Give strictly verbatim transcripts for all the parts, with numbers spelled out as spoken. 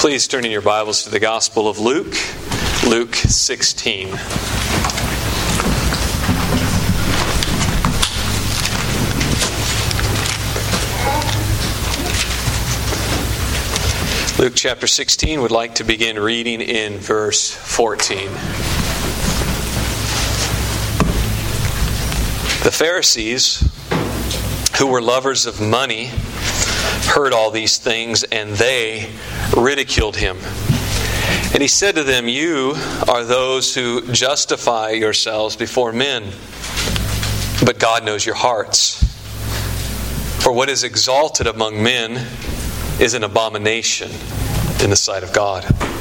Please turn in your Bibles to the Gospel of Luke, Luke sixteen. Luke chapter sixteen, would like to begin reading in verse fourteen. The Pharisees, who were lovers of money, heard all these things, and they ridiculed him. And he said to them, "You are those who justify yourselves before men, but God knows your hearts. For what is exalted among men is an abomination in the sight of God.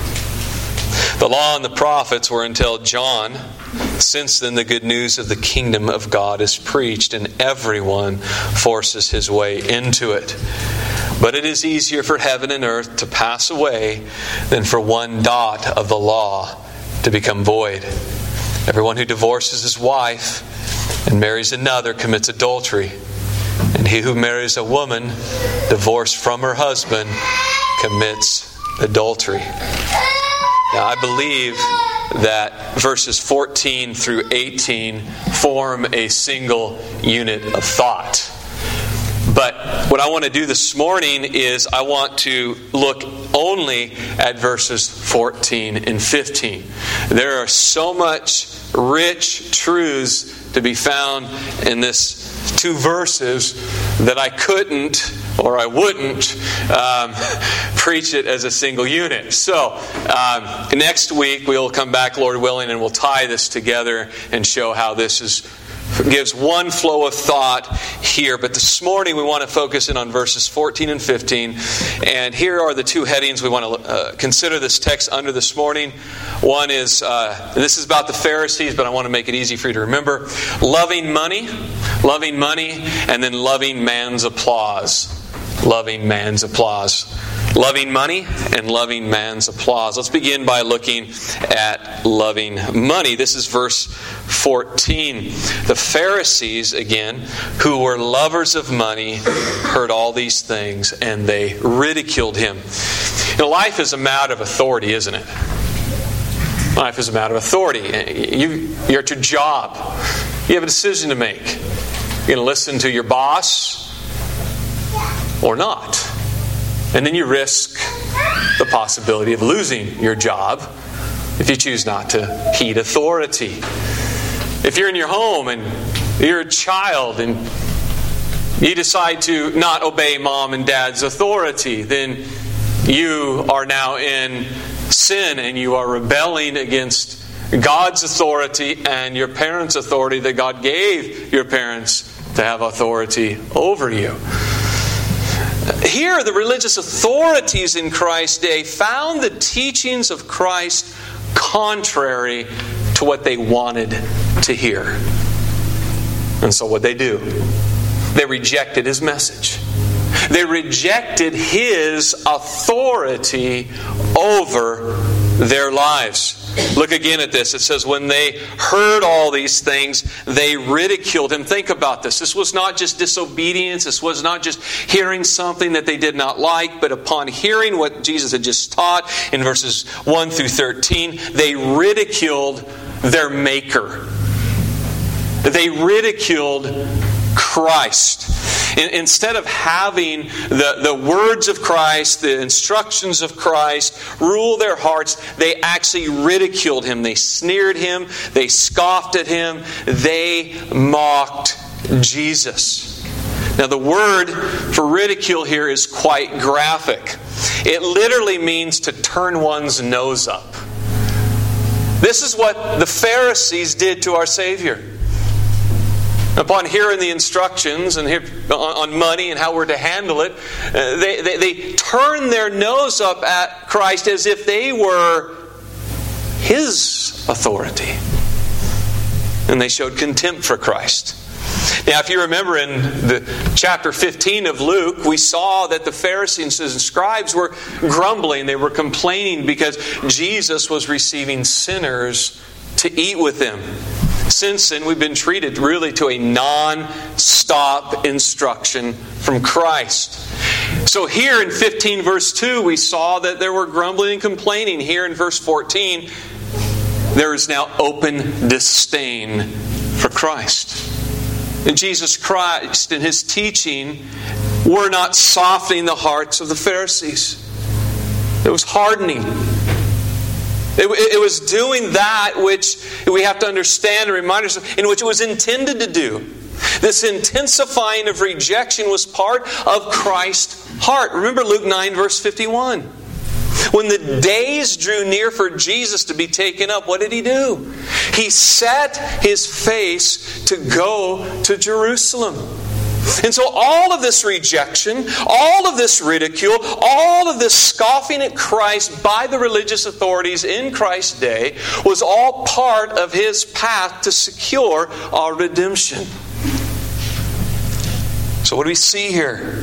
The law and the prophets were until John. Since then the good news of the kingdom of God is preached, and everyone forces his way into it. But it is easier for heaven and earth to pass away than for one dot of the law to become void. Everyone who divorces his wife and marries another commits adultery. And he who marries a woman divorced from her husband commits adultery." Now, I believe that verses fourteen through eighteen form a single unit of thought. But what I want to do this morning is I want to look only at verses fourteen and fifteen. There are so much rich truths to be found in this two verses that I couldn't or I wouldn't um, preach it as a single unit. So um, next week we'll come back, Lord willing, and we'll tie this together and show how this is gives one flow of thought here. But this morning we want to focus in on verses fourteen and fifteen. And here are the two headings we want to uh, consider this text under this morning. One is, uh, this is about the Pharisees, but I want to make it easy for you to remember. Loving money, loving money, and then loving man's applause. Loving man's applause. Loving money and loving man's applause. Let's begin by looking at loving money. This is verse fourteen. The Pharisees, again, who were lovers of money, heard all these things and they ridiculed him. You know, life is a matter of authority, isn't it? Life is a matter of authority. You, you're at your job. You have a decision to make. You're going to listen to your boss or not. And then you risk the possibility of losing your job if you choose not to heed authority. If you're in your home and you're a child and you decide to not obey mom and dad's authority, then you are now in sin and you are rebelling against God's authority and your parents' authority that God gave your parents to have authority over you. Here, the religious authorities in Christ's day found the teachings of Christ contrary to what they wanted to hear. And so what they do? They rejected His message. They rejected His authority over their lives. Look again at this. It says, when they heard all these things, they ridiculed him. Think about this. This was not just disobedience. This was not just hearing something that they did not like. But upon hearing what Jesus had just taught in verses one through thirteen, they ridiculed their Maker. They ridiculed Christ. Instead of having the, the words of Christ, the instructions of Christ rule their hearts, they actually ridiculed Him. They sneered Him. They scoffed at Him. They mocked Jesus. Now the word for ridicule here is quite graphic. It literally means to turn one's nose up. This is what the Pharisees did to our Savior. Upon hearing the instructions and on money and how we're to handle it, they, they, they turned their nose up at Christ as if they were His authority. And they showed contempt for Christ. Now, if you remember in the chapter fifteen of Luke, we saw that the Pharisees and scribes were grumbling. They were complaining because Jesus was receiving sinners to eat with them. Since then, we've been treated really to a non-stop instruction from Christ. So here in fifteen verse two, we saw that there were grumbling and complaining. Here in verse fourteen, there is now open disdain for Christ. And Jesus Christ and His teaching were not softening the hearts of the Pharisees. It was hardening. It, it was doing that which we have to understand and remind ourselves, in which it was intended to do. This intensifying of rejection was part of Christ's heart. Remember Luke nine verse fifty-one. When the days drew near for Jesus to be taken up, what did He do? He set His face to go to Jerusalem. And so all of this rejection, all of this ridicule, all of this scoffing at Christ by the religious authorities in Christ's day was all part of His path to secure our redemption. So what do we see here?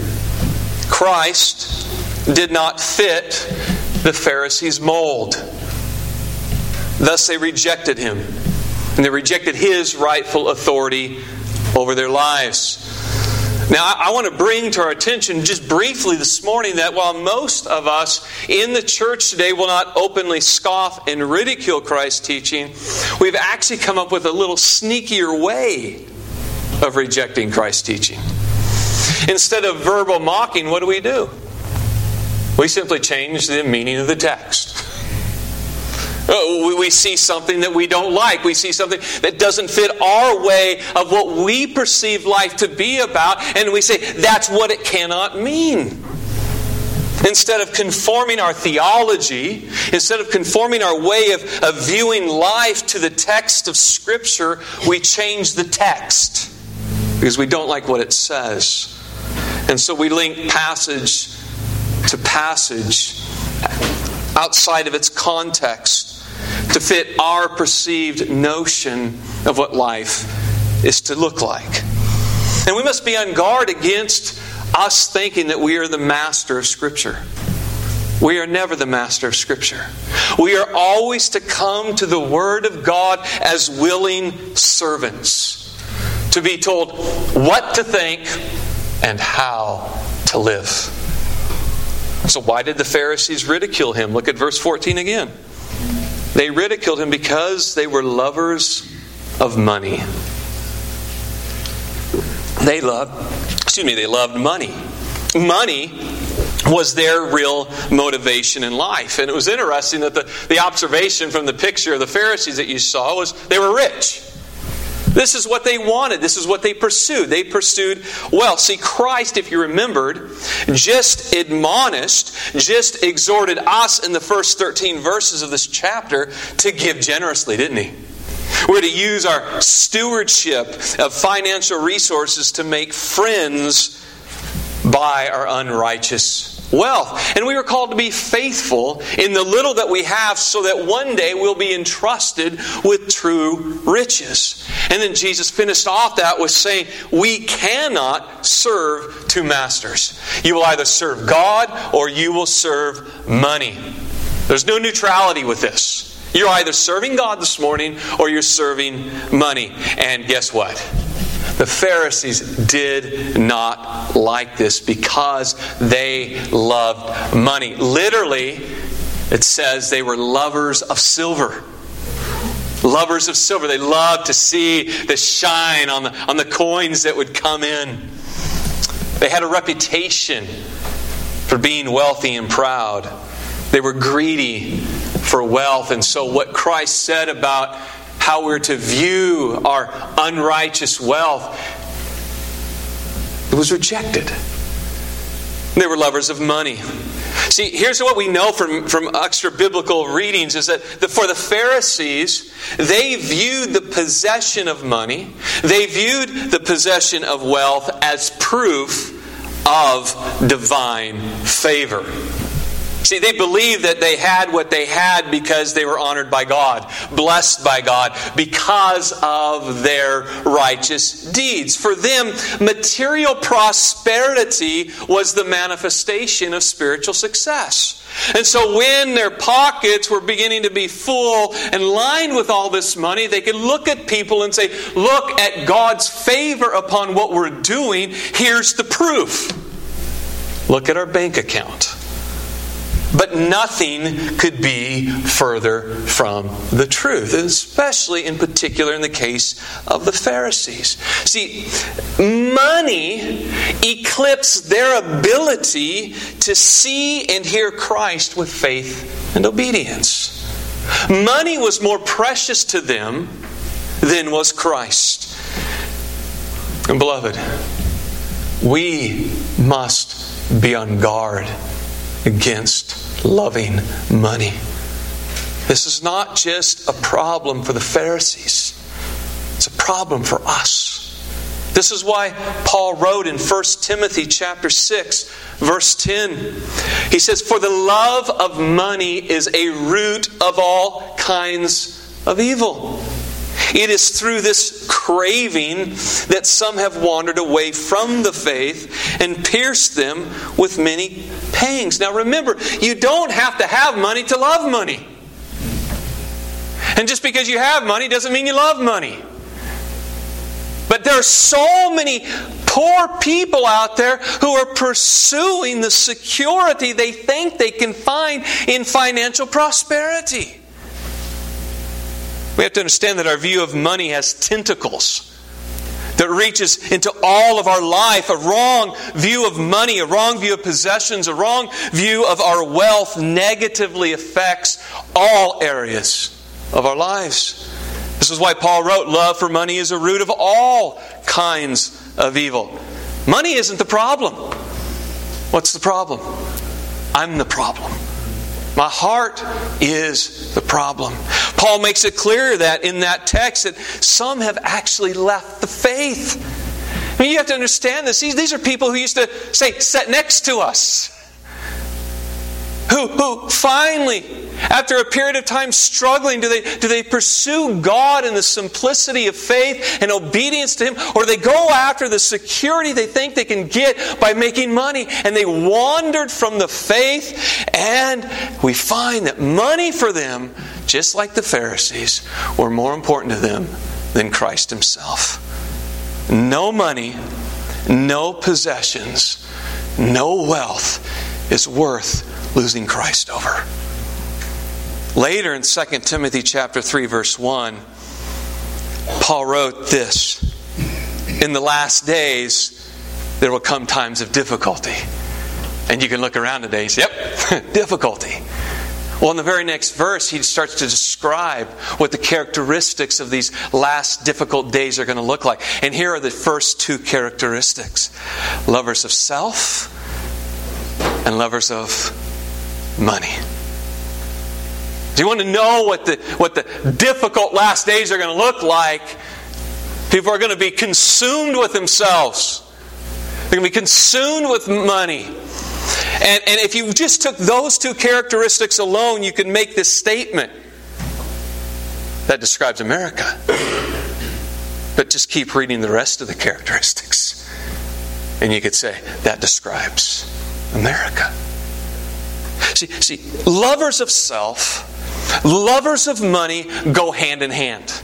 Christ did not fit the Pharisees' mold. Thus they rejected Him. And they rejected His rightful authority over their lives. Now, I want to bring to our attention just briefly this morning that while most of us in the church today will not openly scoff and ridicule Christ's teaching, we've actually come up with a little sneakier way of rejecting Christ's teaching. Instead of verbal mocking, what do we do? We simply change the meaning of the text. We see something that we don't like. We see something that doesn't fit our way of what we perceive life to be about, and we say, that's what it cannot mean. Instead of conforming our theology, instead of conforming our way of, of viewing life to the text of Scripture, we change the text because we don't like what it says. And so we link passage to passage outside of its context to fit our perceived notion of what life is to look like. And we must be on guard against us thinking that we are the master of Scripture. We are never the master of Scripture. We are always to come to the Word of God as willing servants, to be told what to think and how to live. So why did the Pharisees ridicule Him? Look at verse fourteen again. They ridiculed Him because they were lovers of money. They loved, excuse me, they loved money. Money was their real motivation in life. And it was interesting that the, the observation from the picture of the Pharisees that you saw was they were rich. This is what they wanted. This is what they pursued. They pursued wealth. See, Christ, if you remembered, just admonished, just exhorted us in the first thirteen verses of this chapter to give generously, didn't He? We're to use our stewardship of financial resources to make friends by our unrighteous wealth. And we were called to be faithful in the little that we have so that one day we'll be entrusted with true riches. And then Jesus finished off that with saying, we cannot serve two masters. You will either serve God or you will serve money. There's no neutrality with this. You're either serving God this morning or you're serving money. And guess what? The Pharisees did not like this because they loved money. Literally, it says they were lovers of silver. Lovers of silver. They loved to see the shine on the, on the coins that would come in. They had a reputation for being wealthy and proud. They were greedy for wealth. And so what Christ said about how we're to view our unrighteous wealth, it was rejected. They were lovers of money. See, here's what we know from, from extra biblical readings is that the, for the Pharisees, they viewed the possession of money, they viewed the possession of wealth as proof of divine favor. See, they believed that they had what they had because they were honored by God, blessed by God, because of their righteous deeds. For them, material prosperity was the manifestation of spiritual success. And so when their pockets were beginning to be full and lined with all this money, they could look at people and say, look at God's favor upon what we're doing. Here's the proof. Look at our bank account. But nothing could be further from the truth, especially in particular in the case of the Pharisees. See, money eclipsed their ability to see and hear Christ with faith and obedience. Money was more precious to them than was Christ. And beloved, we must be on guard against loving money. This is not just a problem for the Pharisees. It's a problem for us. This is why Paul wrote in First Timothy chapter six, verse ten. He says, "For the love of money is a root of all kinds of evil. It is through this craving that some have wandered away from the faith and pierced them with many pangs." Now remember, you don't have to have money to love money. And just because you have money doesn't mean you love money. But there are so many poor people out there who are pursuing the security they think they can find in financial prosperity. We have to understand that our view of money has tentacles that reaches into all of our life. A wrong view of money, a wrong view of possessions, a wrong view of our wealth negatively affects all areas of our lives. This is why Paul wrote, "Love for money is a root of all kinds of evil." Money isn't the problem. What's the problem? I'm the problem. My heart is the problem. Paul makes it clear that in that text that some have actually left the faith. I mean, you have to understand this. These are people who used to say, "sit next to us." Who, who finally, after a period of time struggling, do they, do they pursue God in the simplicity of faith and obedience to Him? Or do they go after the security they think they can get by making money? And they wandered from the faith, and we find that money for them, just like the Pharisees, were more important to them than Christ Himself. No money, no possessions, no wealth is worth losing Christ over. Later in Second Timothy chapter three, verse one, Paul wrote this: "In the last days there will come times of difficulty." And you can look around today and say, "Yep, difficulty." Well, in the very next verse, he starts to describe what the characteristics of these last difficult days are going to look like. And here are the first two characteristics: lovers of self and lovers of money. Do you want to know what the what the difficult last days are going to look like? People are going to be consumed with themselves. They're going to be consumed with money. And, and if you just took those two characteristics alone, you could make this statement. That describes America. But just keep reading the rest of the characteristics, and you could say, that describes America. See, see, lovers of self, lovers of money go hand in hand.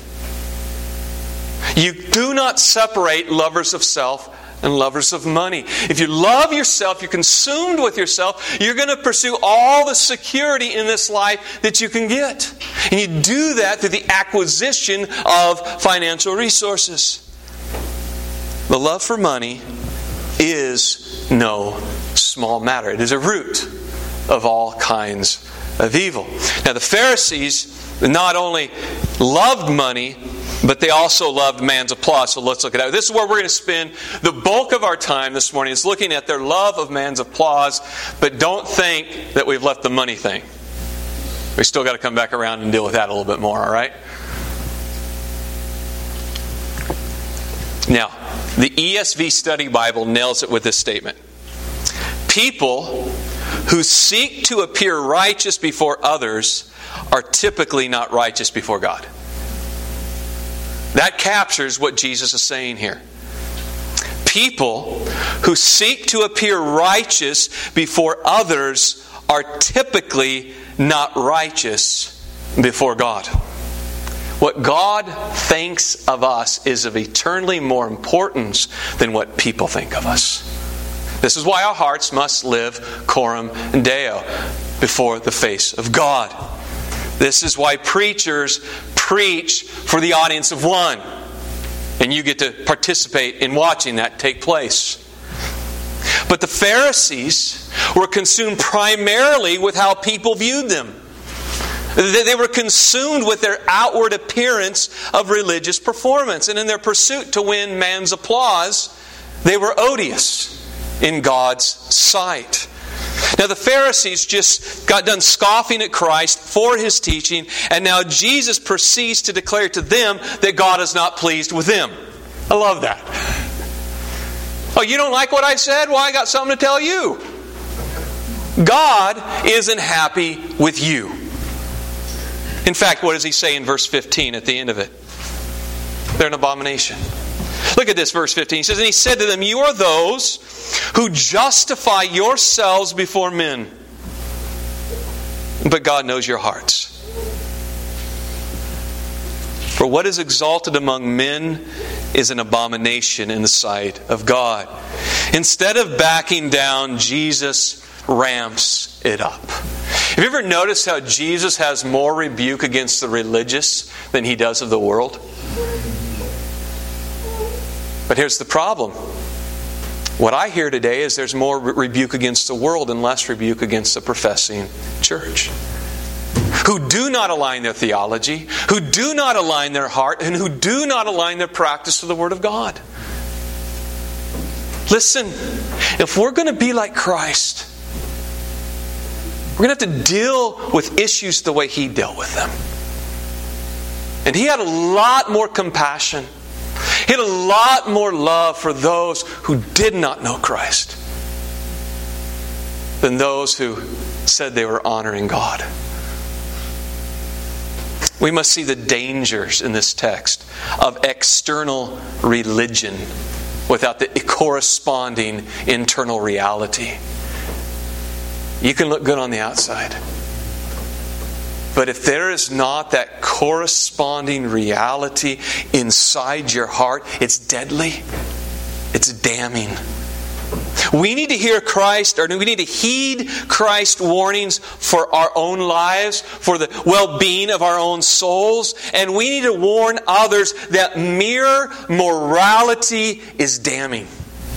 You do not separate lovers of self and lovers of money. If you love yourself, you're consumed with yourself, you're going to pursue all the security in this life that you can get. And you do that through the acquisition of financial resources. The love for money is no small matter. It is a root of all kinds of evil. Now, the Pharisees not only loved money, but they also loved man's applause. So let's look at that. This is where we're going to spend the bulk of our time this morning, is looking at their love of man's applause. But don't think that we've left the money thing. We still got to come back around and deal with that a little bit more, all right? Now, the E S V Study Bible nails it with this statement. People who seek to appear righteous before others are typically not righteous before God. That captures what Jesus is saying here. People who seek to appear righteous before others are typically not righteous before God. What God thinks of us is of eternally more importance than what people think of us. This is why our hearts must live coram Deo, before the face of God. This is why preachers preach for the audience of one. And you get to participate in watching that take place. But the Pharisees were consumed primarily with how people viewed them. They were consumed with their outward appearance of religious performance. And in their pursuit to win man's applause, they were odious in God's sight. Now the Pharisees just got done scoffing at Christ for His teaching, and now Jesus proceeds to declare to them that God is not pleased with them. I love that. Oh, you don't like what I said? Well, I got something to tell you. God isn't happy with you. In fact, what does He say in verse fifteen at the end of it? They're an abomination. Look at this, verse fifteen. He says, and He said to them, you are those who justify yourselves before men, but God knows your hearts. For what is exalted among men is an abomination in the sight of God. Instead of backing down, Jesus ramps it up. Have you ever noticed how Jesus has more rebuke against the religious than He does of the world? But here's the problem. What I hear today is there's more re- rebuke against the world and less rebuke against the professing church, who do not align their theology, who do not align their heart, and who do not align their practice to the Word of God. Listen, if we're going to be like Christ, we're going to have to deal with issues the way He dealt with them. And He had a lot more compassion. He had a lot more love for those who did not know Christ than those who said they were honoring God. We must see the dangers in this text of external religion without the corresponding internal reality. You can look good on the outside, but if there is not that corresponding reality inside your heart, it's deadly. It's damning. We need to hear Christ, or we need to heed Christ's warnings for our own lives, for the well-being of our own souls, and we need to warn others that mere morality is damning.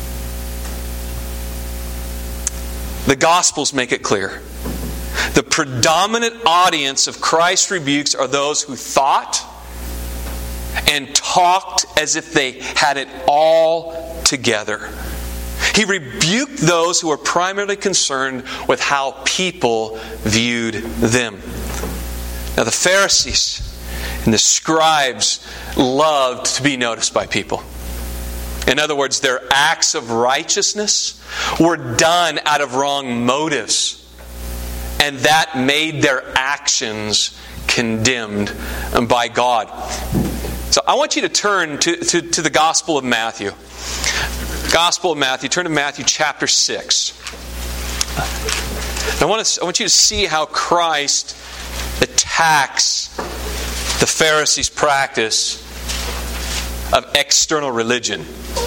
The Gospels make it clear. The predominant audience of Christ's rebukes are those who thought and talked as if they had it all together. He rebuked those who were primarily concerned with how people viewed them. Now the Pharisees and the scribes loved to be noticed by people. In other words, their acts of righteousness were done out of wrong motives. And that made their actions condemned by God. So I want you to turn to, to, to the Gospel of Matthew. Gospel of Matthew. Turn to Matthew chapter six. I want, to, I want you to see how Christ attacks the Pharisees' practice of external religion.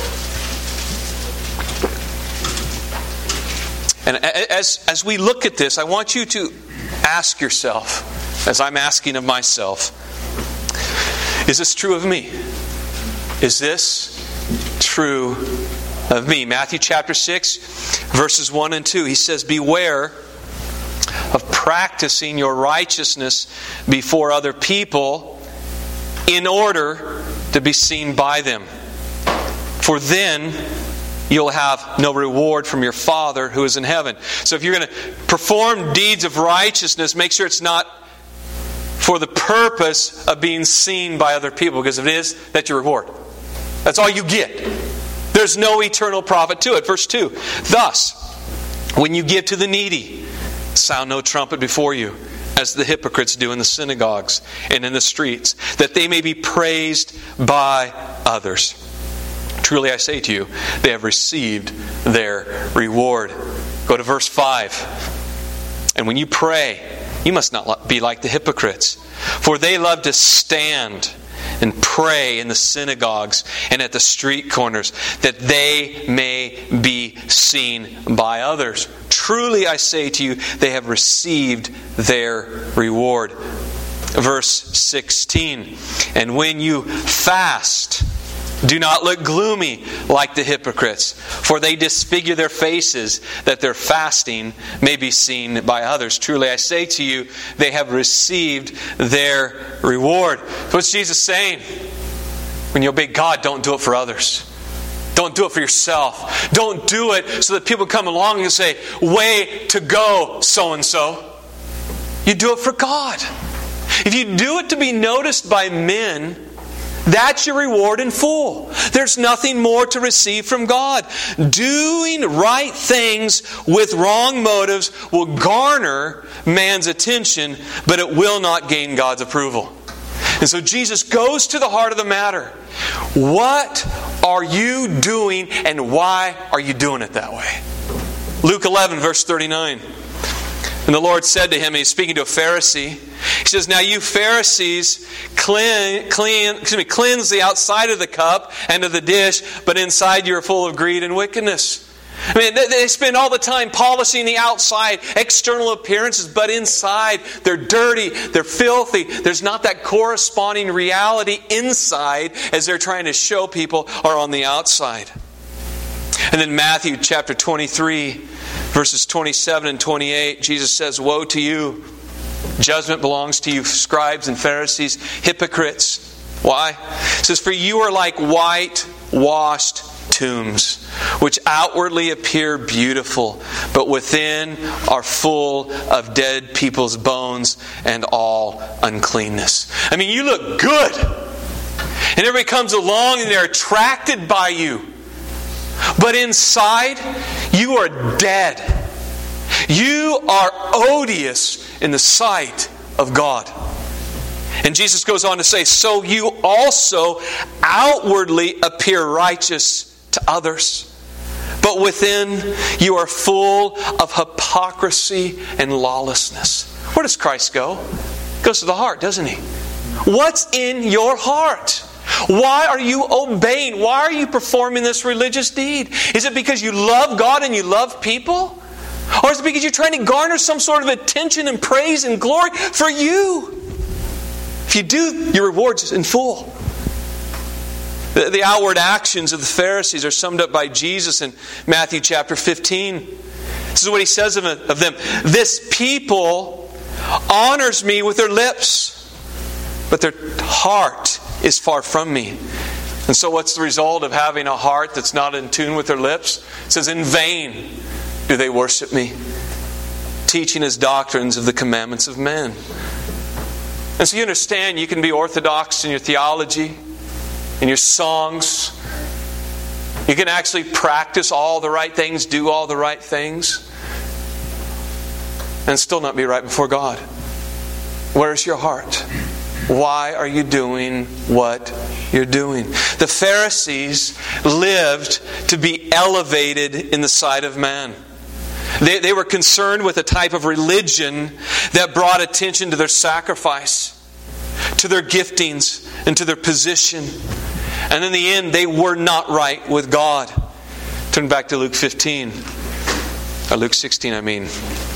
And as, as we look at this, I want you to ask yourself, as I'm asking of myself, is this true of me? Is this true of me? Matthew chapter six, verses one and two. He says, beware of practicing your righteousness before other people in order to be seen by them. For then you'll have no reward from your Father who is in heaven. So if you're going to perform deeds of righteousness, make sure it's not for the purpose of being seen by other people, because if it is, that's your reward. That's all you get. There's no eternal profit to it. Verse two. Thus, when you give to the needy, sound no trumpet before you, as the hypocrites do in the synagogues and in the streets, that they may be praised by others. Truly I say to you, they have received their reward. Go to verse five. And when you pray, you must not be like the hypocrites, for they love to stand and pray in the synagogues and at the street corners, that they may be seen by others. Truly I say to you, they have received their reward. Verse sixteen, and when you fast, do not look gloomy like the hypocrites, for they disfigure their faces, that their fasting may be seen by others. Truly I say to you, they have received their reward. So what's Jesus saying? When you obey God, don't do it for others. Don't do it for yourself. Don't do it so that people come along and say, way to go, so-and-so. You do it for God. If you do it to be noticed by men, that's your reward in full. There's nothing more to receive from God. Doing right things with wrong motives will garner man's attention, but it will not gain God's approval. And so Jesus goes to the heart of the matter. What are you doing, and why are you doing it that way? Luke eleven, verse thirty-nine. And the Lord said to him, and he's speaking to a Pharisee, He says, now you Pharisees clean, clean, excuse me, cleanse the outside of the cup and of the dish, but inside you are full of greed and wickedness. I mean, they spend all the time polishing the outside, external appearances, but inside they're dirty, they're filthy. There's not that corresponding reality inside as they're trying to show people are on the outside. And then Matthew chapter twenty-three, verses twenty-seven and twenty-eight, Jesus says, woe to you! Judgment belongs to you, scribes and Pharisees, hypocrites. Why? It says, for you are like whitewashed tombs, which outwardly appear beautiful, but within are full of dead people's bones and all uncleanness. I mean, you look good. And everybody comes along and they're attracted by you. But inside, you are dead. You are odious in the sight of God. And Jesus goes on to say, so you also outwardly appear righteous to others, but within you are full of hypocrisy and lawlessness. Where does Christ go? He goes to the heart, doesn't He? What's in your heart? Why are you obeying? Why are you performing this religious deed? Is it because you love God and you love people? Or is it because you're trying to garner some sort of attention and praise and glory for you? If you do, your reward's in full. The, the outward actions of the Pharisees are summed up by Jesus in Matthew chapter fifteen. This is what He says of, of them. This people honors me with their lips, but their heart is far from me. And so what's the result of having a heart that's not in tune with their lips? It says, in vain do they worship me, teaching as doctrines of the commandments of men. And so you understand, you can be orthodox in your theology, in your songs. You can actually practice all the right things, do all the right things, and still not be right before God. Where's your heart? Why are you doing what you're doing? The Pharisees lived to be elevated in the sight of man. They, they were concerned with a type of religion that brought attention to their sacrifice, to their giftings, and to their position. And in the end, they were not right with God. Turn back to Luke fifteen. Or Luke sixteen, I mean.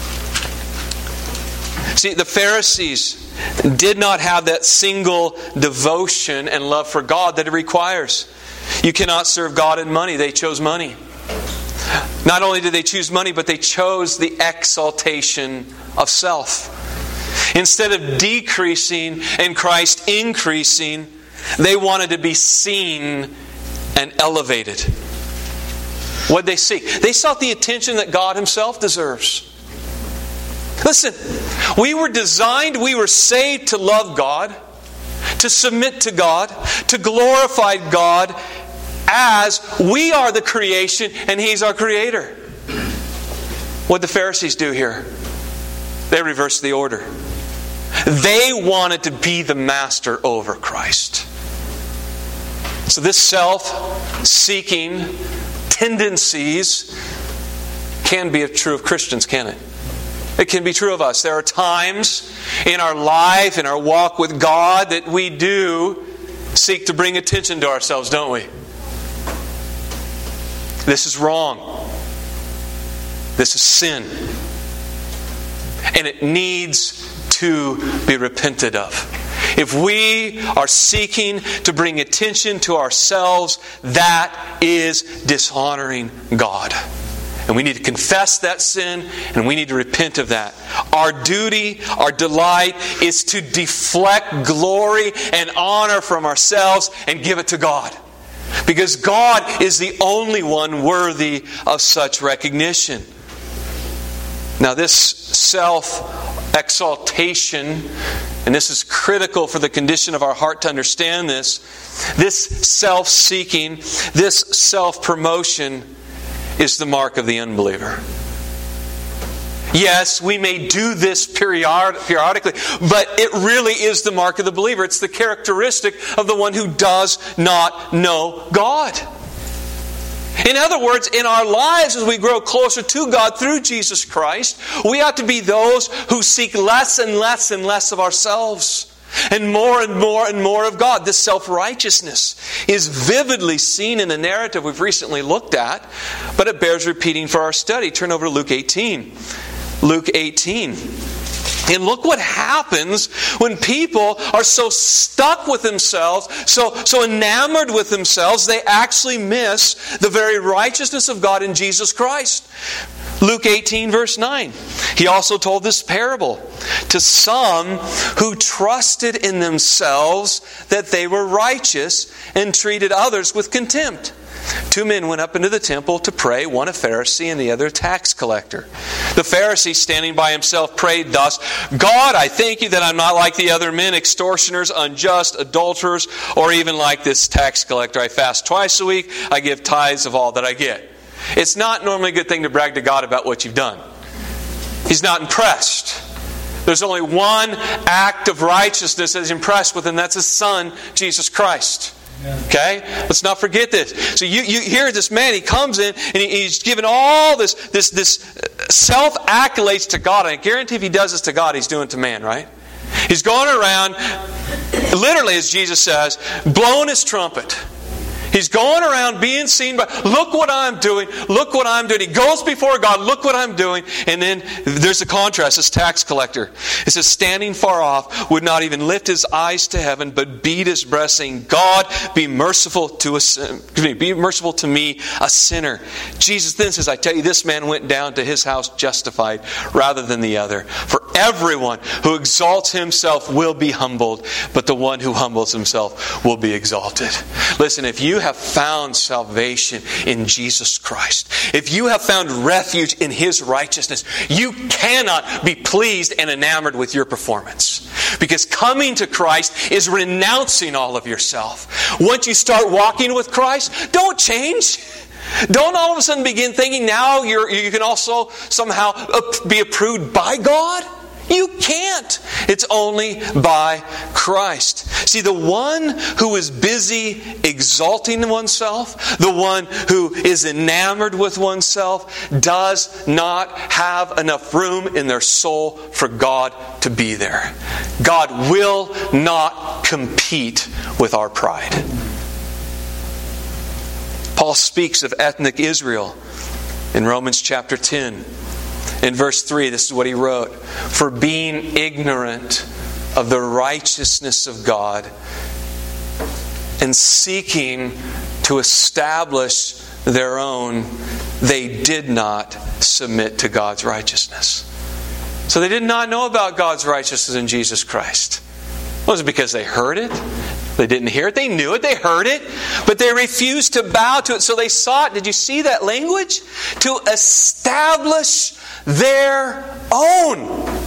See, the Pharisees did not have that single devotion and love for God that it requires. You cannot serve God in money. They chose money. Not only did they choose money, but they chose the exaltation of self. Instead of decreasing and Christ increasing, they wanted to be seen and elevated. What did they seek? They sought the attention that God Himself deserves. Listen, we were designed, we were saved to love God, to submit to God, to glorify God as we are the creation and He's our Creator. What did the Pharisees do here? They reversed the order. They wanted to be the master over Christ. So this self-seeking tendencies can be true of Christians, can it? It can be true of us. There are times in our life, in our walk with God, that we do seek to bring attention to ourselves, don't we? This is wrong. This is sin. And it needs to be repented of. If we are seeking to bring attention to ourselves, that is dishonoring God. And we need to confess that sin, and we need to repent of that. Our duty, our delight is to deflect glory and honor from ourselves and give it to God. Because God is the only one worthy of such recognition. Now this self-exaltation, and this is critical for the condition of our heart to understand this, this self-seeking, this self-promotion is the mark of the unbeliever. Yes, we may do this period, periodically, but it really is the mark of the believer. It's the characteristic of the one who does not know God. In other words, in our lives as we grow closer to God through Jesus Christ, we ought to be those who seek less and less and less of ourselves and more and more and more of God. This self-righteousness is vividly seen in the narrative we've recently looked at, but it bears repeating for our study. Turn over to Luke eighteen. Luke eighteen. And look what happens when people are so stuck with themselves, so, so enamored with themselves, they actually miss the very righteousness of God in Jesus Christ. Luke eighteen verse nine. He also told this parable to some who trusted in themselves that they were righteous and treated others with contempt. Two men went up into the temple to pray, one a Pharisee and the other a tax collector. The Pharisee, standing by himself, prayed thus, God, I thank you that I'm not like the other men, extortioners, unjust, adulterers, or even like this tax collector. I fast twice a week. I give tithes of all that I get. It's not normally a good thing to brag to God about what you've done. He's not impressed. There's only one act of righteousness that He's impressed with, and that's His Son, Jesus Christ. Okay? Let's not forget this. So you, you hear this man, he comes in and he, he's given all this, this, this self-accolades to God. And I guarantee if he does this to God, he's doing it to man, right? He's going around, literally as Jesus says, blowing his trumpet. He's going around being seen by, look what I'm doing, look what I'm doing. He goes before God, look what I'm doing. And then there's a contrast, this tax collector. It says, standing far off, would not even lift his eyes to heaven, but beat his breast, saying, God, be merciful to us, be merciful to me, a sinner. Jesus then says, I tell you, this man went down to his house justified rather than the other. For everyone who exalts himself will be humbled, but the one who humbles himself will be exalted. Listen, if you have found salvation in Jesus Christ, if you have found refuge in His righteousness, you cannot be pleased and enamored with your performance. Because coming to Christ is renouncing all of yourself. Once you start walking with Christ, don't change. Don't all of a sudden begin thinking now you're, you can also somehow be approved by God. You can't. It's only by Christ. See, the one who is busy exalting oneself, the one who is enamored with oneself, does not have enough room in their soul for God to be there. God will not compete with our pride. Paul speaks of ethnic Israel in Romans chapter ten. In verse three, this is what he wrote. For being ignorant of the righteousness of God and seeking to establish their own, they did not submit to God's righteousness. So they did not know about God's righteousness in Jesus Christ. Was it because they heard it? They didn't hear it. They knew it. They heard it. But they refused to bow to it. So they sought, did you see that language? To establish their own.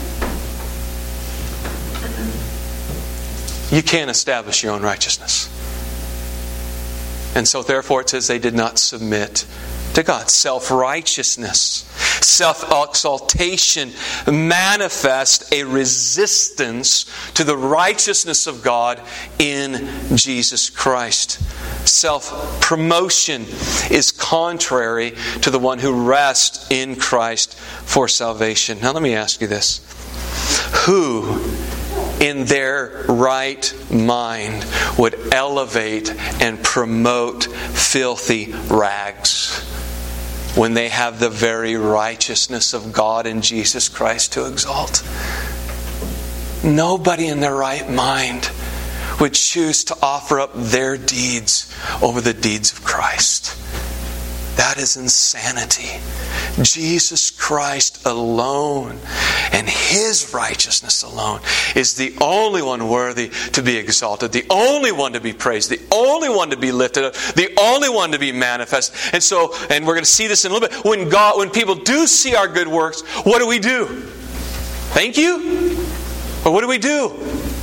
You can't establish your own righteousness. And so therefore it says they did not submit to God. Self-righteousness, self-exaltation manifest a resistance to the righteousness of God in Jesus Christ. Self-promotion is contrary to the one who rests in Christ for salvation. Now let me ask you this. Who in their right mind would elevate and promote filthy rags when they have the very righteousness of God in Jesus Christ to exalt? Nobody in their right mind would choose to offer up their deeds over the deeds of Christ. That is insanity. Jesus Christ alone and His righteousness alone is the only one worthy to be exalted, the only one to be praised, the only one to be lifted up, the only one to be manifest. And so, and we're going to see this in a little bit, when God, when people do see our good works, what do we do? Thank you? Or what do we do?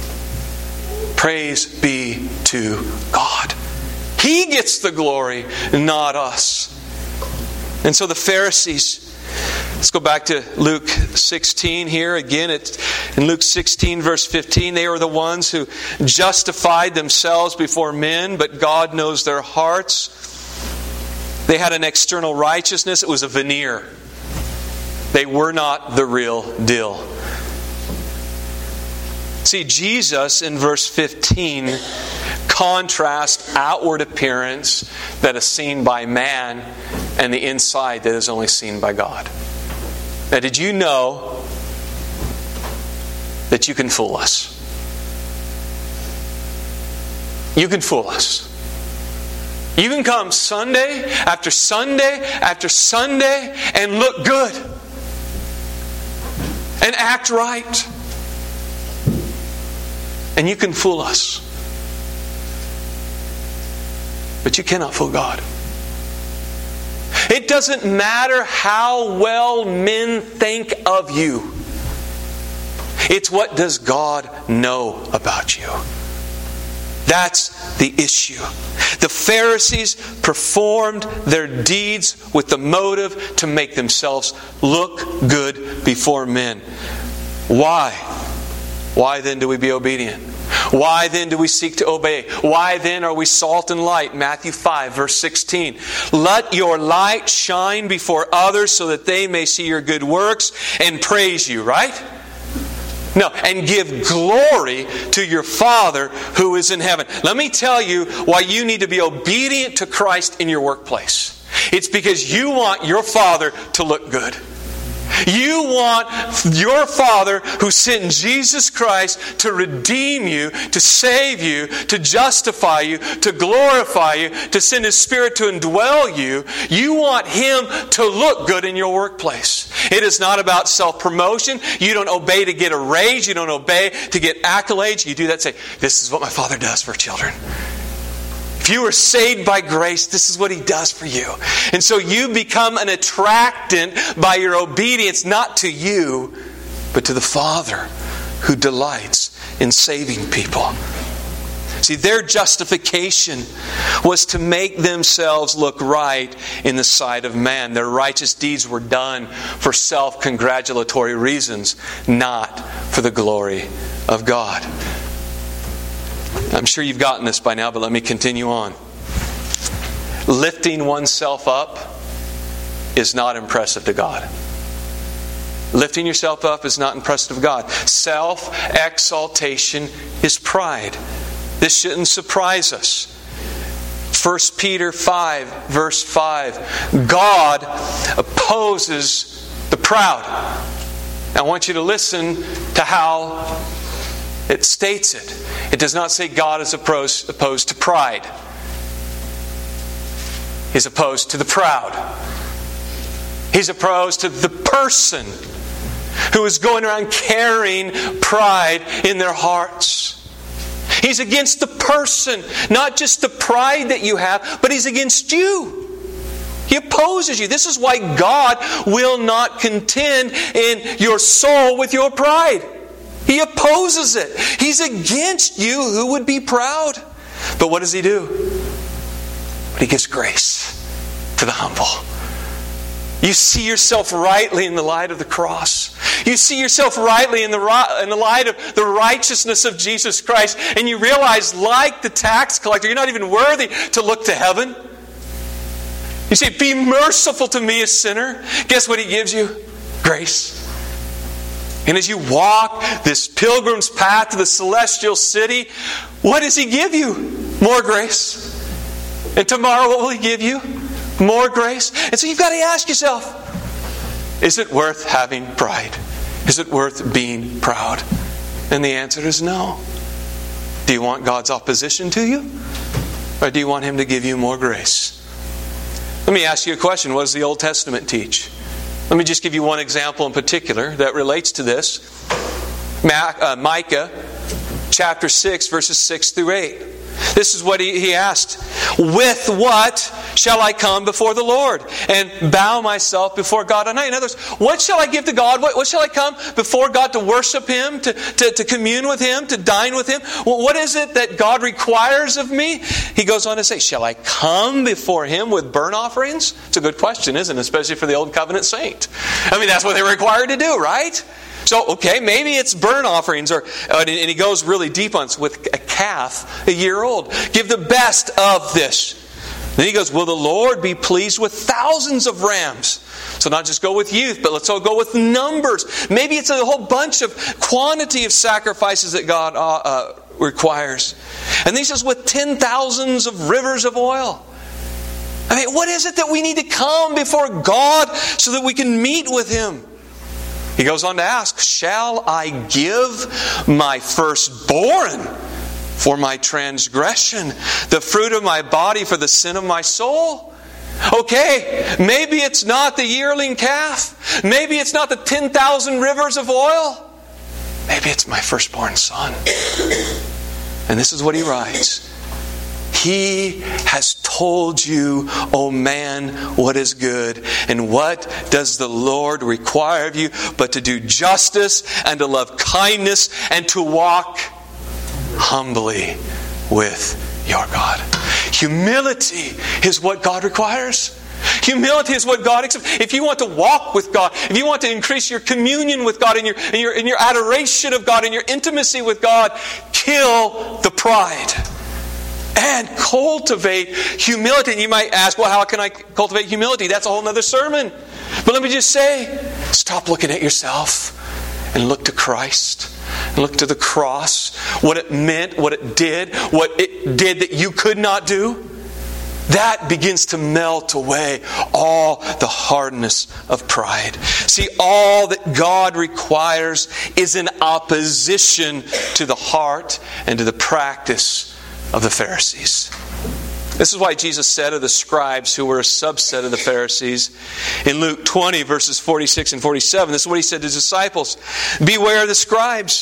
Praise be to God. He gets the glory, not us. And so the Pharisees, let's go back to Luke sixteen here. Again, it's in Luke sixteen verse fifteen. They were the ones who justified themselves before men, but God knows their hearts. They had an external righteousness. It was a veneer. They were not the real deal. See, Jesus in verse fifteen contrasts outward appearance that is seen by man and the inside that is only seen by God. Now, did you know that you can fool us? You can fool us. You can come Sunday after Sunday after Sunday and look good and act right. And you can fool us. But you cannot fool God. It doesn't matter how well men think of you. It's what does God know about you. That's the issue. The Pharisees performed their deeds with the motive to make themselves look good before men. Why? Why then do we be obedient? Why then do we seek to obey? Why then are we salt and light? Matthew five verse sixteen. Let your light shine before others so that they may see your good works and praise you, right? No, and give glory to your Father who is in heaven. Let me tell you why you need to be obedient to Christ in your workplace. It's because you want your Father to look good. You want your Father who sent Jesus Christ to redeem you, to save you, to justify you, to glorify you, to send His Spirit to indwell you. You want Him to look good in your workplace. It is not about self-promotion. You don't obey to get a raise. You don't obey to get accolades. You do that and say, this is what my Father does for children. If you are saved by grace, this is what He does for you. And so you become an attractant by your obedience, not to you, but to the Father who delights in saving people. See, their justification was to make themselves look right in the sight of man. Their righteous deeds were done for self-congratulatory reasons, not for the glory of God. I'm sure you've gotten this by now, but let me continue on. Lifting oneself up is not impressive to God. Lifting yourself up is not impressive to God. Self-exaltation is pride. This shouldn't surprise us. First Peter five, verse five. God opposes the proud. I want you to listen to how it states it. It does not say God is opposed, opposed to pride. He's opposed to the proud. He's opposed to the person who is going around carrying pride in their hearts. He's against the person, not just the pride that you have, but He's against you. He opposes you. This is why God will not contend in your soul with your pride. He opposes it. He's against you who would be proud. But what does He do? But He gives grace to the humble. You see yourself rightly in the light of the cross. You see yourself rightly in the, in the light of the righteousness of Jesus Christ. And you realize, like the tax collector, you're not even worthy to look to heaven. You say, be merciful to me, a sinner. Guess what He gives you? Grace. And as you walk this pilgrim's path to the celestial city, what does He give you? More grace. And tomorrow, what will He give you? More grace. And so you've got to ask yourself, is it worth having pride? Is it worth being proud? And the answer is no. Do you want God's opposition to you? Or do you want Him to give you more grace? Let me ask you a question. What does the Old Testament teach? Let me just give you one example in particular that relates to this. Micah chapter six, verses six through eight. This is what he, he asked. With what shall I come before the Lord and bow myself before God on night? In other words, what shall I give to God? What, what shall I come before God to worship Him, to, to, to commune with Him, to dine with Him? Well, what is it that God requires of me? He goes on to say, shall I come before Him with burnt offerings? It's a good question, isn't it? Especially for the Old Covenant saint. I mean, that's what they were required to do, right? So, okay, maybe it's burnt offerings, or uh, and he goes really deep on it, with a calf a year old. Give the best of this. Then he goes, will the Lord be pleased with thousands of rams? So not just go with youth, but let's all go with numbers. Maybe it's a whole bunch of quantity of sacrifices that God uh, uh, requires. And then he says, with ten thousands of rivers of oil. I mean, what is it that we need to come before God so that we can meet with Him? He goes on to ask, shall I give my firstborn for my transgression, the fruit of my body for the sin of my soul? Okay, maybe it's not the yearling calf. Maybe it's not the ten thousand rivers of oil. Maybe it's my firstborn son. And this is what he writes. He has told you, O man, what is good. And what does the Lord require of you but to do justice and to love kindness and to walk humbly with your God. Humility is what God requires. Humility is what God accepts. If you want to walk with God, if you want to increase your communion with God and your, and your, and your adoration of God and your intimacy with God, kill the pride. And cultivate humility. And you might ask, well, how can I cultivate humility? That's a whole other sermon. But let me just say, stop looking at yourself and look to Christ. And look to the cross. What it meant, what it did, what it did that you could not do. That begins to melt away all the hardness of pride. See, all that God requires is in opposition to the heart and to the practice of the Pharisees. This is why Jesus said of the scribes, who were a subset of the Pharisees, in Luke twenty, verses forty-six and forty-seven, this is what He said to His disciples. Beware of the scribes,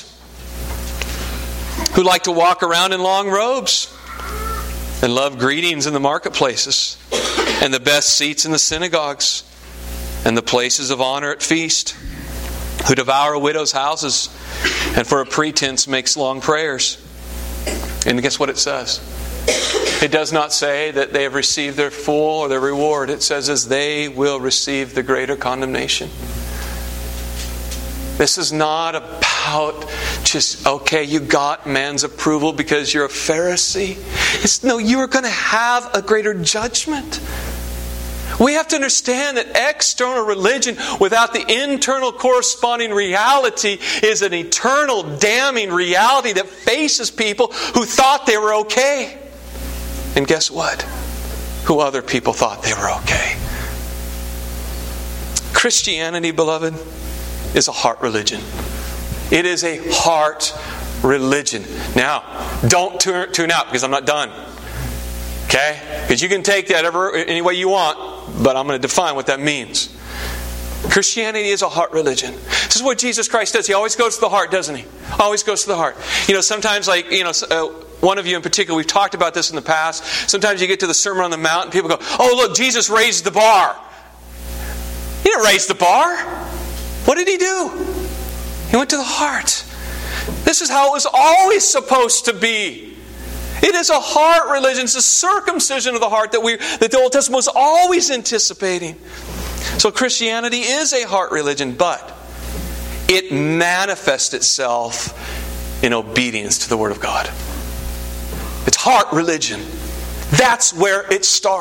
who like to walk around in long robes, and love greetings in the marketplaces, and the best seats in the synagogues, and the places of honor at feast, who devour widows' houses, and for a pretense makes long prayers. And guess what it says? It does not say that they have received their full or their reward. It says as they will receive the greater condemnation. This is not about just, okay, you got man's approval because you're a Pharisee. It's no, you are going to have a greater judgment. We have to understand that external religion without the internal corresponding reality is an eternal damning reality that faces people who thought they were okay. And guess what? Who other people thought they were okay. Christianity, beloved, is a heart religion. It is a heart religion. Now, don't tune out because I'm not done. Okay? Because you can take that ever, any way you want, but I'm going to define what that means. Christianity is a heart religion. This is what Jesus Christ does. He always goes to the heart, doesn't He? Always goes to the heart. You know, sometimes, like, you know, uh, one of you in particular, we've talked about this in the past. Sometimes you get to the Sermon on the Mount and people go, oh, look, Jesus raised the bar. He didn't raise the bar. What did He do? He went to the heart. This is how it was always supposed to be. It is a heart religion. It's a circumcision of the heart that we that the Old Testament was always anticipating. So Christianity is a heart religion, but it manifests itself in obedience to the Word of God. It's heart religion. That's where it starts.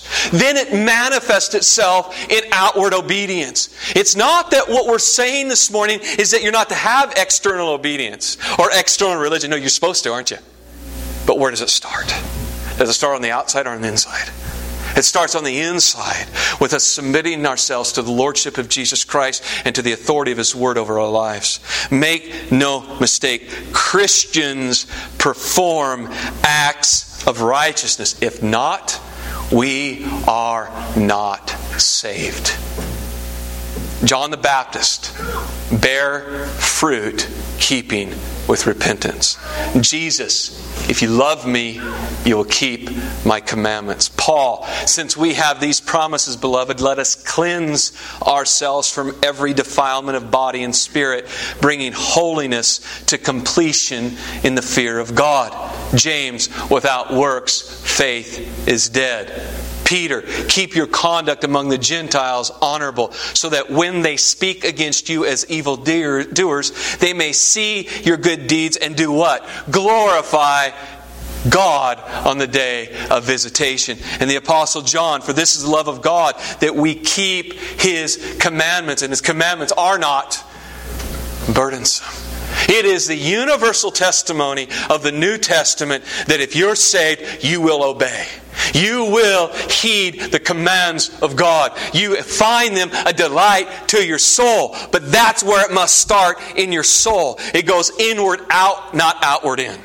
then it manifests itself in outward obedience. It's not that what we're saying this morning is that you're not to have external obedience or external religion. No, you're supposed to, aren't you? But where does it start? Does it start on the outside or on the inside? It starts on the inside with us submitting ourselves to the Lordship of Jesus Christ and to the authority of His Word over our lives. Make no mistake, Christians perform acts of righteousness. If not, we are not saved. John the Baptist bare fruit keeping with repentance. Jesus, if you love me, you will keep my commandments. Paul, since we have these promises, beloved, let us cleanse ourselves from every defilement of body and spirit, bringing holiness to completion in the fear of God. James, without works, faith is dead. Peter, keep your conduct among the Gentiles honorable, so that when they speak against you as evil doers, they may see your good deeds and do what? Glorify God on the day of visitation. And the Apostle John, for this is the love of God, that we keep His commandments, and His commandments are not burdensome. It is the universal testimony of the New Testament that if you're saved, you will obey. You will heed the commands of God. You find them a delight to your soul. But that's where it must start, in your soul. It goes inward out, not outward in.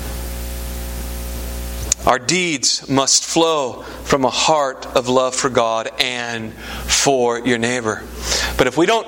Our deeds must flow from a heart of love for God and for your neighbor. But if we don't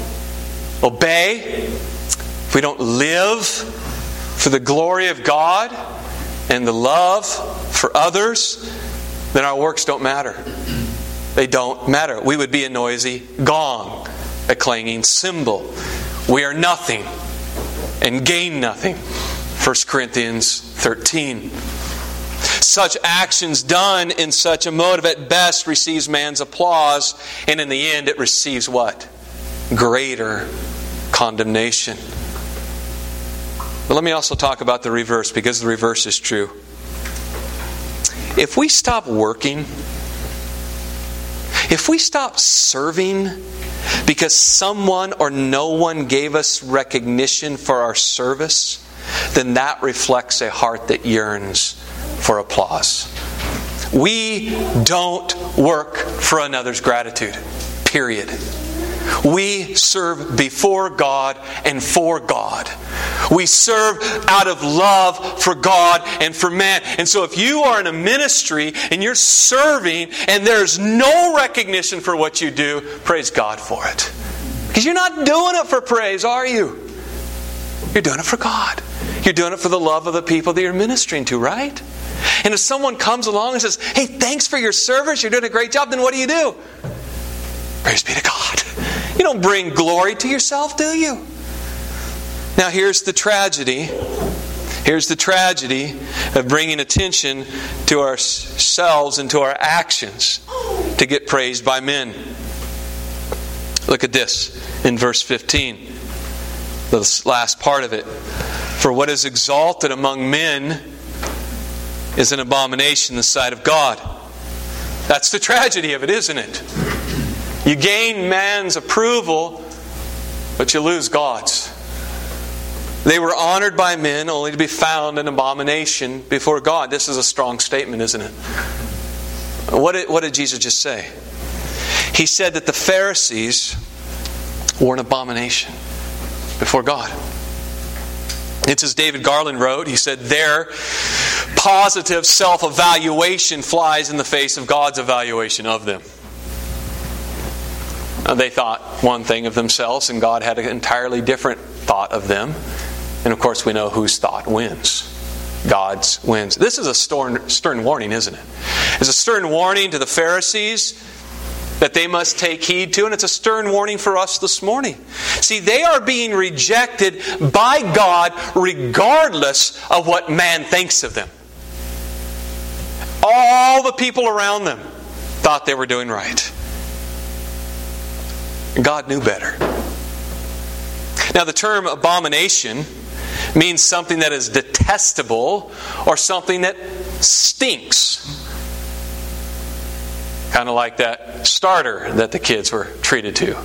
obey, if we don't live for the glory of God and the love for others, then our works don't matter. They don't matter. We would be a noisy gong, a clanging cymbal. We are nothing and gain nothing. First Corinthians thirteen. Such actions done in such a motive at best receives man's applause, and in the end it receives what? Greater condemnation. But let me also talk about the reverse, because the reverse is true. If we stop working, if we stop serving because someone or no one gave us recognition for our service, then that reflects a heart that yearns for applause. We don't work for another's gratitude. Period. We serve before God and for God. We serve out of love for God and for man. And so if you are in a ministry and you're serving and there's no recognition for what you do, praise God for it. Because you're not doing it for praise, are you? You're doing it for God. You're doing it for the love of the people that you're ministering to, right? And if someone comes along and says, hey, thanks for your service, you're doing a great job, then what do you do? Praise be to God. You don't bring glory to yourself, do you? Now here's the tragedy. Here's the tragedy of bringing attention to ourselves and to our actions to get praised by men. Look at this in verse fifteen. The last part of it. For what is exalted among men is an abomination in the sight of God. That's the tragedy of it, isn't it? You gain man's approval, but you lose God's. They were honored by men only to be found an abomination before God. This is a strong statement, isn't it? What did, what did Jesus just say? He said that the Pharisees were an abomination before God. It's as David Garland wrote. He said, their positive self-evaluation flies in the face of God's evaluation of them. Now, they thought one thing of themselves, and God had an entirely different thought of them. And of course, we know whose thought wins. God's wins. This is a stern, stern warning, isn't it? It's a stern warning to the Pharisees that they must take heed to, and it's a stern warning for us this morning. See, they are being rejected by God regardless of what man thinks of them. All the people around them thought they were doing right. God knew better. Now, the term abomination means something that is detestable or something that stinks. Kind of like that starter that the kids were treated to.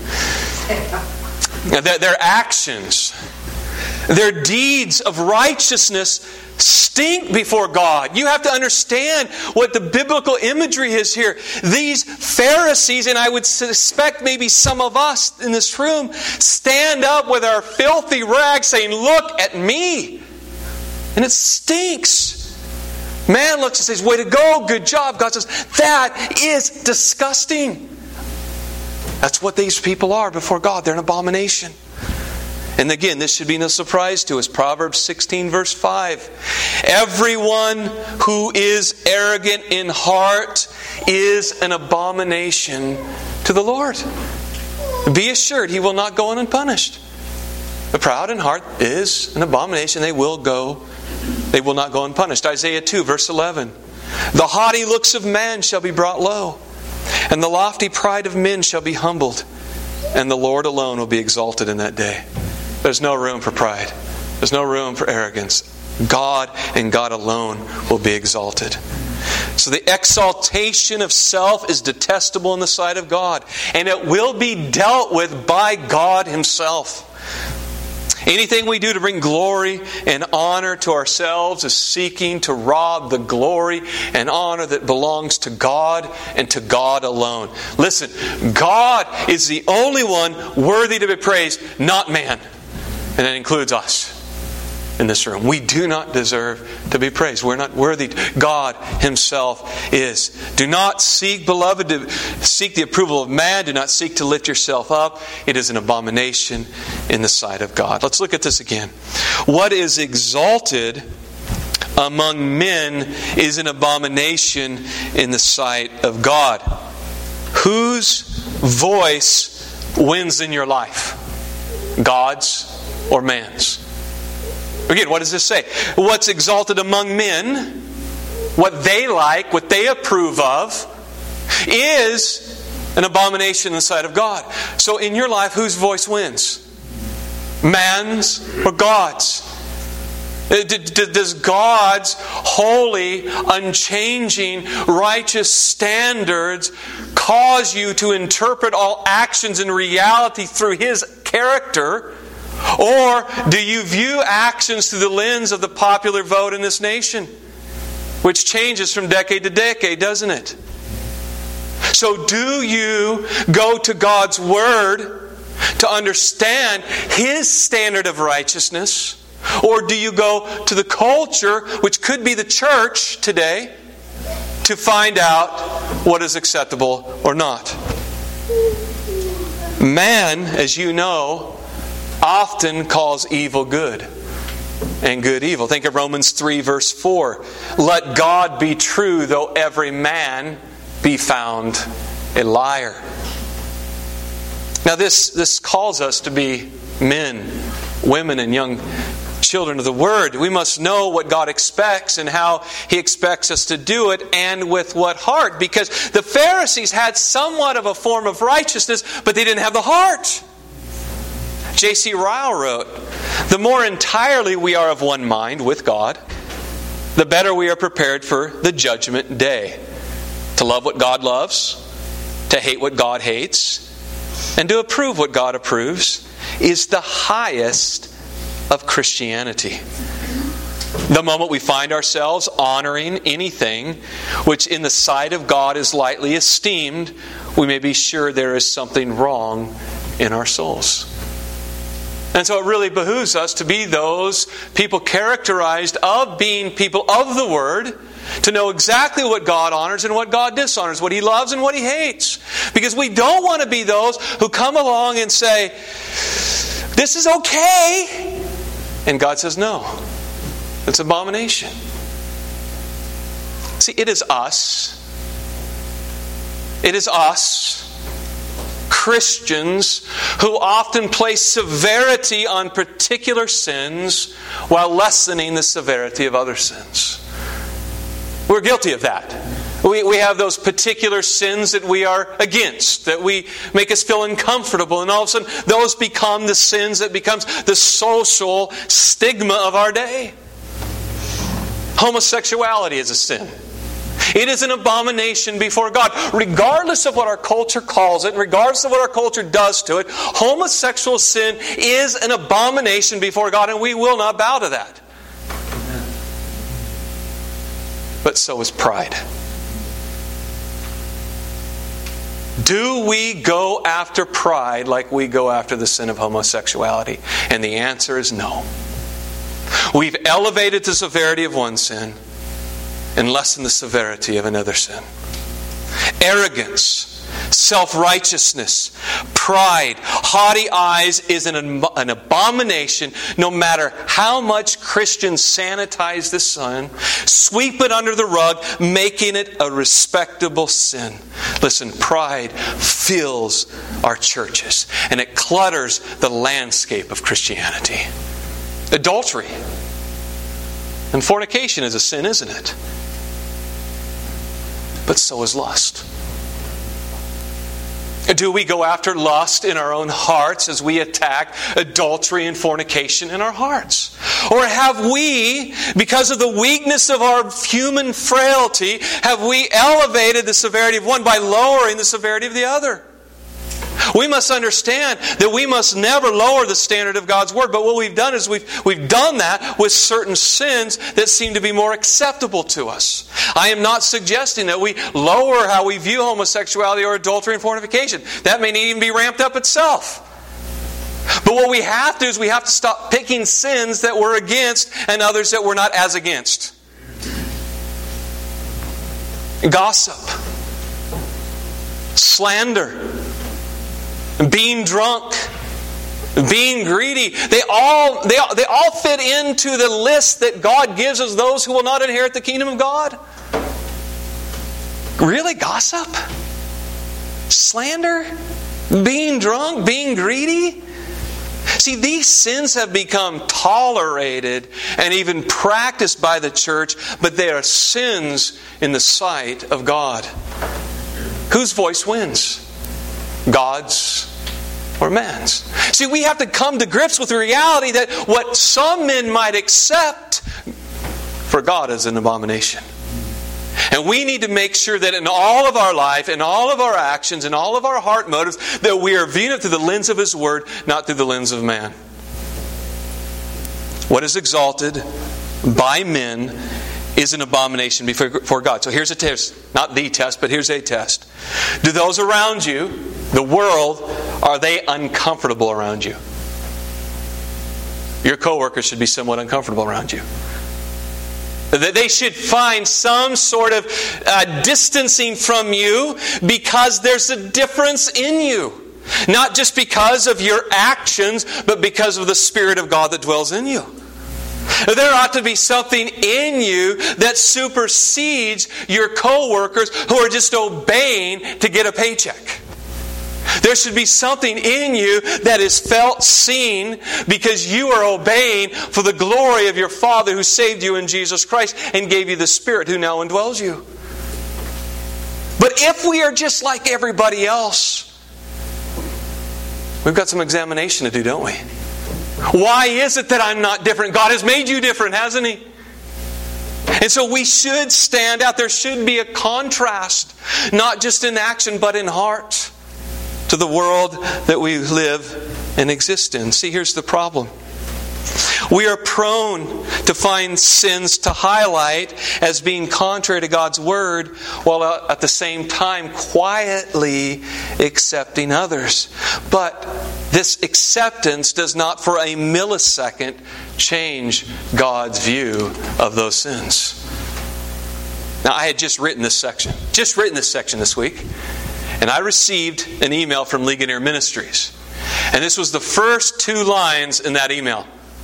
Their actions, their deeds of righteousness stink before God. You have to understand what the biblical imagery is here. These Pharisees, and I would suspect maybe some of us in this room, stand up with our filthy rags saying, "Look at me." And it stinks. Man looks and says, "Way to go, good job." God says, "That is disgusting." That's what these people are before God. They're an abomination. And again, this should be no surprise to us. Proverbs sixteen verse five. "Everyone who is arrogant in heart is an abomination to the Lord. Be assured He will not go unpunished." The proud in heart is an abomination. They will go, they will not go unpunished. Isaiah two verse eleven. "The haughty looks of man shall be brought low, and the lofty pride of men shall be humbled, and the Lord alone will be exalted in that day." There's no room for pride. There's no room for arrogance. God and God alone will be exalted. So the exaltation of self is detestable in the sight of God, and it will be dealt with by God Himself. Anything we do to bring glory and honor to ourselves is seeking to rob the glory and honor that belongs to God and to God alone. Listen, God is the only one worthy to be praised, not man. And that includes us in this room. We do not deserve to be praised. We're not worthy. God Himself is. Do not seek, beloved, to seek the approval of man. Do not seek to lift yourself up. It is an abomination in the sight of God. Let's look at this again. What is exalted among men is an abomination in the sight of God. Whose voice wins in your life? God's or man's? Again, what does this say? What's exalted among men, what they like, what they approve of, is an abomination in the sight of God. So in your life, whose voice wins? Man's or God's? Does God's holy, unchanging, righteous standards cause you to interpret all actions in reality through His character? Or do you view actions through the lens of the popular vote in this nation, which changes from decade to decade, doesn't it? So do you go to God's Word to understand His standard of righteousness? Or do you go to the culture, which could be the church today, to find out what is acceptable or not? Man, as you know, often calls evil good and good evil. Think of Romans three verse four. "Let God be true, though every man be found a liar." Now this, this calls us to be men, women, and young children of the Word. We must know what God expects and how He expects us to do it, and with what heart. Because the Pharisees had somewhat of a form of righteousness, but they didn't have the heart. J C Ryle wrote, "The more entirely we are of one mind with God, the better we are prepared for the judgment day. To love what God loves, to hate what God hates, and to approve what God approves is the highest of Christianity." The moment we find ourselves honoring anything which in the sight of God is lightly esteemed, we may be sure there is something wrong in our souls. And so it really behooves us to be those people characterized of being people of the Word, to know exactly what God honors and what God dishonors, what He loves and what He hates. Because we don't want to be those who come along and say, "This is okay," and God says, "No, it's abomination." See, it is us. It is us, Christians, who often place severity on particular sins while lessening the severity of other sins. We're guilty of that. We, we have those particular sins that we are against, that we make us feel uncomfortable, and all of a sudden those become the sins that becomes the social stigma of our day. Homosexuality is a sin. It is an abomination before God. Regardless of what our culture calls it, and regardless of what our culture does to it, homosexual sin is an abomination before God, and we will not bow to that. But so is pride. Do we go after pride like we go after the sin of homosexuality? And the answer is no. We've elevated the severity of one sin and lessened the severity of another sin. Arrogance, self-righteousness, pride, haughty eyes is an, an abomination no matter how much Christians sanitize the sin, sweep it under the rug, making it a respectable sin. Listen, pride fills our churches and it clutters the landscape of Christianity. Adultery and fornication is a sin, isn't it? But so is lust. Do we go after lust in our own hearts as we attack adultery and fornication in our hearts? Or have we, because of the weakness of our human frailty, have we elevated the severity of one by lowering the severity of the other? We must understand that we must never lower the standard of God's Word. But what we've done is we've, we've done that with certain sins that seem to be more acceptable to us. I am not suggesting that we lower how we view homosexuality or adultery and fornication. That may even be ramped up itself. But what we have to do is we have to stop picking sins that we're against and others that we're not as against. Gossip. Slander. Being drunk, being greedy, they all, they, they all fit into the list that God gives us those who will not inherit the kingdom of God. Really? Gossip? Slander? Being drunk? Being greedy? See, these sins have become tolerated and even practiced by the church, but they are sins in the sight of God. Whose voice wins? God's or man's? See, we have to come to grips with the reality that what some men might accept, for God is an abomination. And we need to make sure that in all of our life, in all of our actions, in all of our heart motives, that we are viewing it through the lens of His Word, not through the lens of man. What is exalted by men is an abomination before God. So here's a test. Not the test, but here's a test. Do those around you, the world, are they uncomfortable around you? Your coworkers should be somewhat uncomfortable around you. They should find some sort of uh, distancing from you because there's a difference in you. Not just because of your actions, but because of the Spirit of God that dwells in you. There ought to be something in you that supersedes your co-workers who are just obeying to get a paycheck. There should be something in you that is felt seen because you are obeying for the glory of your Father who saved you in Jesus Christ and gave you the Spirit who now indwells you. But if we are just like everybody else, we've got some examination to do, don't we? Why is it that I'm not different? God has made you different, hasn't He? And so we should stand out. There should be a contrast, not just in action, but in heart, to the world that we live and exist in. See, here's the problem. We are prone to find sins to highlight as being contrary to God's Word, while at the same time quietly accepting others. But this acceptance does not for a millisecond change God's view of those sins. Now, I had just written this section, just written this section this week, and I received an email from Ligonier Ministries. And this was the first two lines in that email.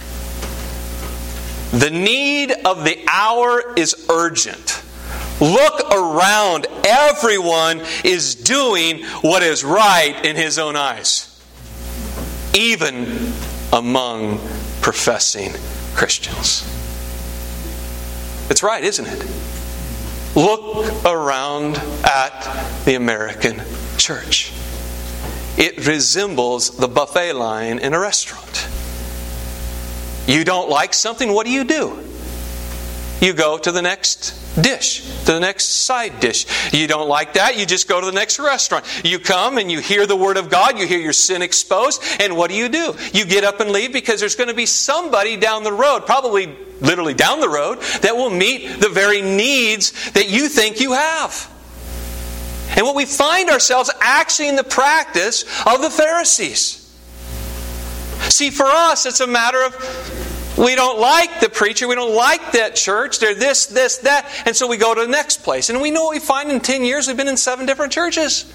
The need of the hour is urgent. Look around. Everyone is doing what is right in his own eyes. Even among professing Christians. It's right, isn't it? Look around at the American church. It resembles the buffet line in a restaurant. You don't like something, what do you do? you go to the next dish, to the next side dish. You don't like that, you just go to the next restaurant. You come and you hear the Word of God, you hear your sin exposed, and what do you do? You get up and leave because there's going to be somebody down the road, probably literally down the road, that will meet the very needs that you think you have. And what we find ourselves actually in the practice of the Pharisees. See, for us, it's a matter of we don't like the preacher, we don't like that church, they're this, this, that, and so we go to the next place. And we know what we find in ten years, we've been in seven different churches.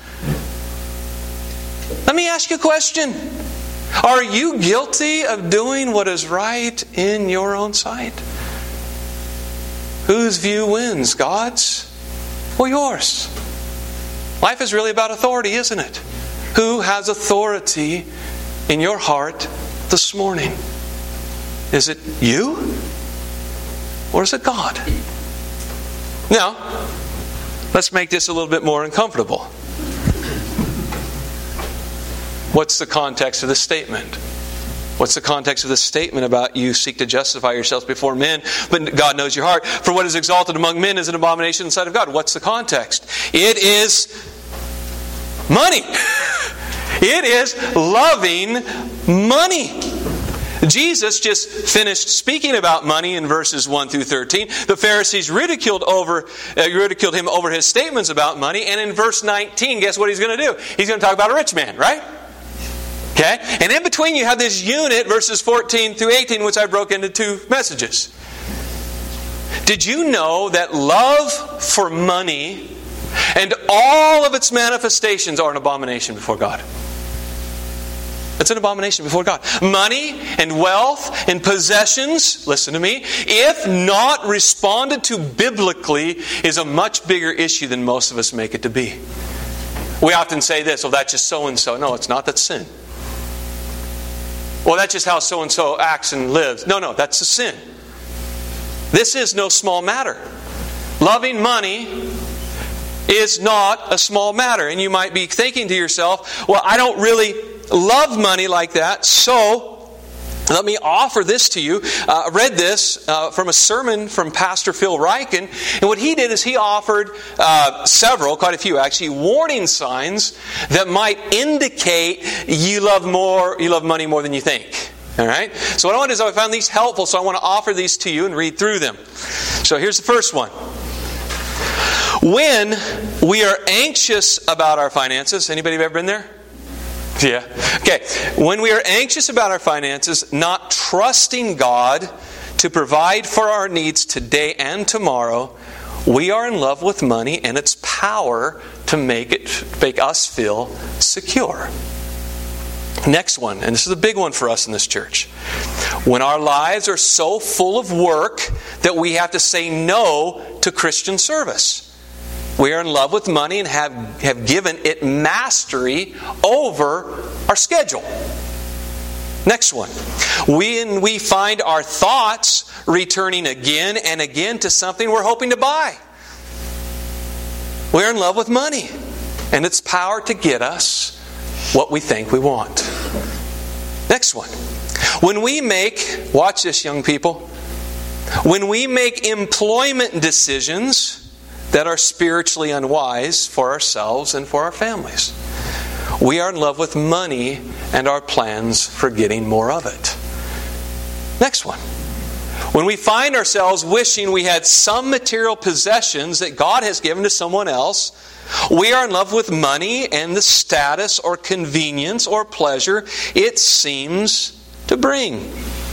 Let me ask you a question. Are you guilty of doing what is right in your own sight? Whose view wins? God's or yours? Life is really about authority, isn't it? Who has authority in your heart this morning? Is it you? Or is it God? Now, let's make this a little bit more uncomfortable. What's the context of this statement? What's the context of this statement about you seek to justify yourselves before men, but God knows your heart? For what is exalted among men is an abomination in the sight of God. What's the context? It is money. It is loving money. Jesus just finished speaking about money in verses one through thirteen. The Pharisees ridiculed over uh, ridiculed him over his statements about money. And in verse nineteen, guess what he's going to do? He's going to talk about a rich man, right? Okay? And in between you have this unit, verses fourteen through eighteen, which I broke into two messages. Did you know that love for money and all of its manifestations are an abomination before God? It's an abomination before God. Money and wealth and possessions, listen to me, if not responded to biblically, is a much bigger issue than most of us make it to be. We often say this, well, that's just so-and-so. No, it's not. That's sin. Well, that's just how so-and-so acts and lives. No, no, that's a sin. This is no small matter. Loving money is not a small matter. And you might be thinking to yourself, well, I don't really love money like that, so let me offer this to you. Uh, I read this uh, from a sermon from Pastor Phil Ryken, and what he did is he offered uh, several, quite a few actually, warning signs that might indicate you love more, you love money more than you think. All right? So what I want to do is I found these helpful, so I want to offer these to you and read through them. So here's the first one. When we are anxious about our finances, anybody ever been there? Yeah. Okay. When we are anxious about our finances, not trusting God to provide for our needs today and tomorrow, we are in love with money and its power to make it make us feel secure. Next one, and this is a big one for us in this church. When our lives are so full of work that we have to say no to Christian service. We are in love with money and have, have given it mastery over our schedule. Next one. When we find our thoughts returning again and again to something we're hoping to buy. We're in love with money and its power to get us what we think we want. Next one. When we make, watch this young people, when we make employment decisions that are spiritually unwise for ourselves and for our families. We are in love with money and our plans for getting more of it. Next one. When we find ourselves wishing we had some material possessions that God has given to someone else, we are in love with money and the status or convenience or pleasure it seems to bring.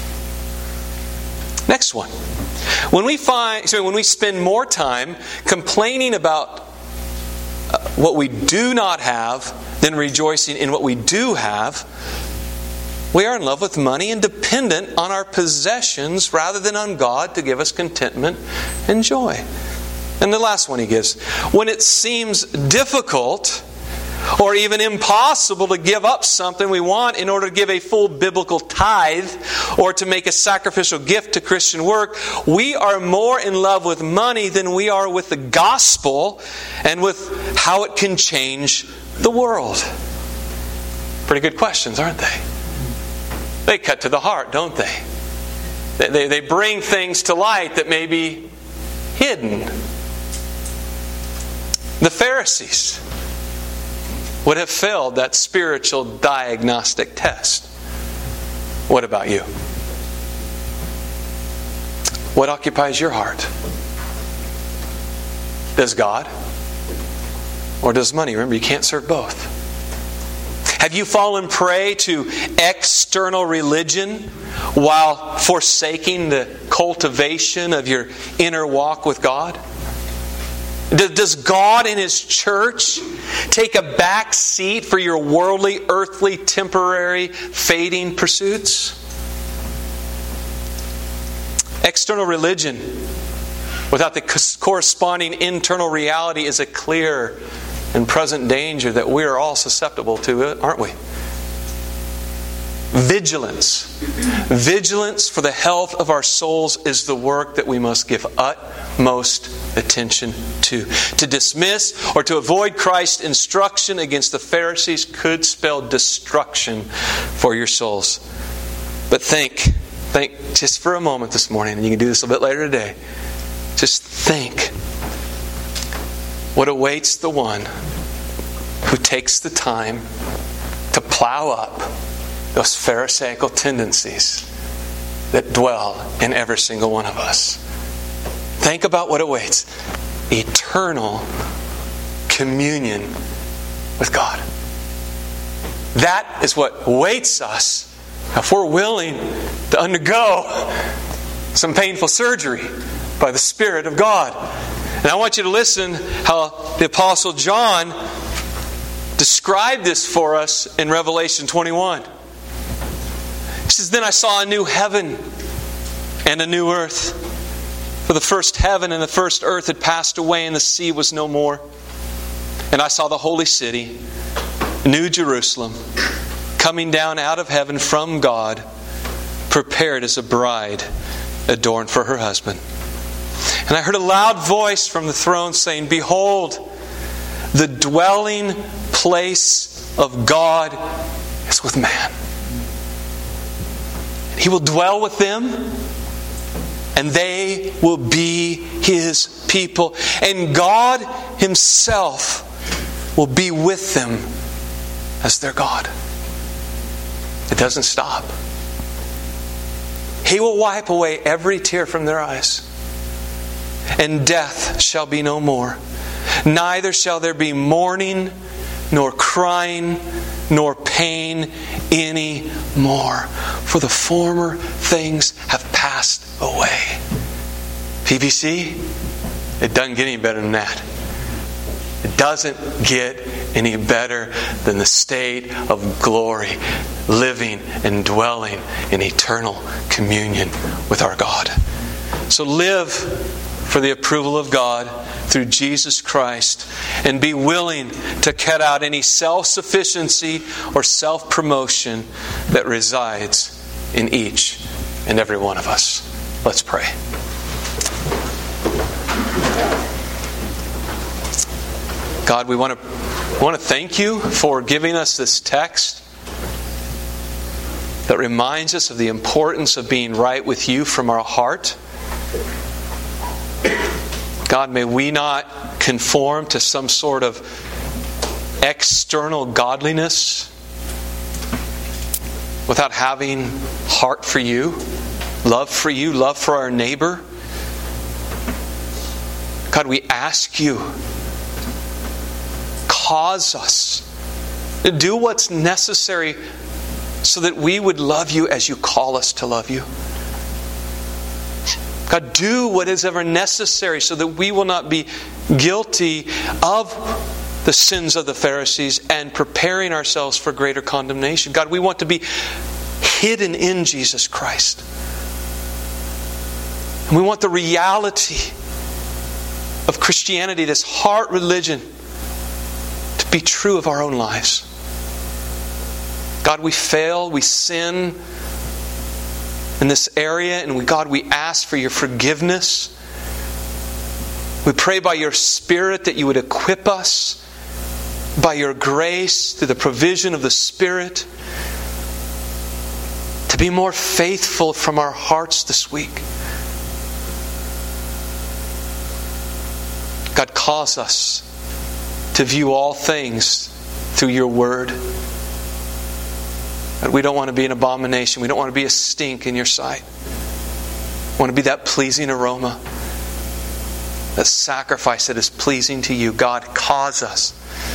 Next one. When we find, sorry, when we spend more time complaining about what we do not have than rejoicing in what we do have, we are in love with money and dependent on our possessions rather than on God to give us contentment and joy. And the last one he gives, when it seems difficult or even impossible to give up something we want in order to give a full biblical tithe or to make a sacrificial gift to Christian work, we are more in love with money than we are with the gospel and with how it can change the world. Pretty good questions, aren't they? They cut to the heart, don't they? They, they, they bring things to light that maybe hidden. The Pharisees would have failed that spiritual diagnostic test. What about you? What occupies your heart? Does God? Or does money? Remember, you can't serve both. Have you fallen prey to external religion while forsaking the cultivation of your inner walk with God? Does God and His church take a back seat for your worldly, earthly, temporary, fading pursuits? External religion without the corresponding internal reality is a clear and present danger that we are all susceptible to, aren't we? Vigilance. Vigilance for the health of our souls is the work that we must give utmost attention to. To dismiss or to avoid Christ's instruction against the Pharisees could spell destruction for your souls. But think, think just for a moment this morning, and you can do this a bit later today. Just think what awaits the one who takes the time to plow up those Pharisaical tendencies that dwell in every single one of us. Think about what awaits. Eternal communion with God. That is what awaits us if we're willing to undergo some painful surgery by the Spirit of God. And I want you to listen how the Apostle John described this for us in Revelation twenty-one. He says, "Then I saw a new heaven and a new earth. For the first heaven and the first earth had passed away, and the sea was no more. And I saw the holy city, New Jerusalem, coming down out of heaven from God, prepared as a bride adorned for her husband. And I heard a loud voice from the throne saying, 'Behold, the dwelling place of God is with man. He will dwell with them, and they will be His people. And God Himself will be with them as their God.'" It doesn't stop. "He will wipe away every tear from their eyes. And death shall be no more. Neither shall there be mourning, nor crying, nor pain any more. For the former things have passed away." P B C, it doesn't get any better than that. It doesn't get any better than the state of glory, living and dwelling in eternal communion with our God. So live for the approval of God through Jesus Christ, and be willing to cut out any self-sufficiency or self-promotion that resides in each and every one of us. Let's pray. God, we want to want to thank You for giving us this text that reminds us of the importance of being right with You from our heart. God, may we not conform to some sort of external godliness without having heart for You, love for You, love for our neighbor. God, we ask You, cause us to do what's necessary so that we would love You as You call us to love You. God, do what is ever necessary so that we will not be guilty of the sins of the Pharisees and preparing ourselves for greater condemnation. God, we want to be hidden in Jesus Christ. And we want the reality of Christianity, this heart religion, to be true of our own lives. God, we fail, we sin in this area, and we, God, we ask for Your forgiveness. We pray by Your Spirit that You would equip us by Your grace through the provision of the Spirit to be more faithful from our hearts this week. God, cause us to view all things through your word. God, we don't want to be an abomination. We don't want to be a stink in your sight. We want to be that pleasing aroma, that sacrifice that is pleasing to you. God, cause us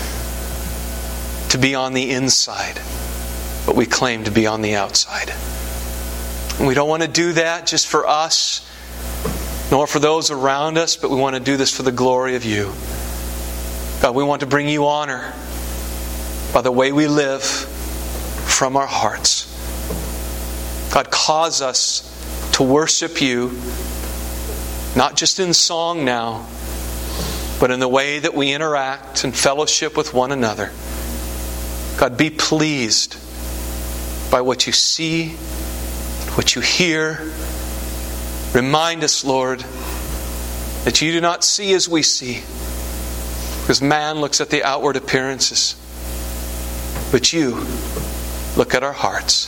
to be on the inside, but we claim to be on the outside. And we don't want to do that just for us, nor for those around us, but we want to do this for the glory of you. God, we want to bring you honor by the way we live from our hearts. God, cause us to worship you, not just in song now, but in the way that we interact and fellowship with one another. God, be pleased by what you see, what you hear. Remind us, Lord, that you do not see as we see, because man looks at the outward appearances, but you look at our hearts.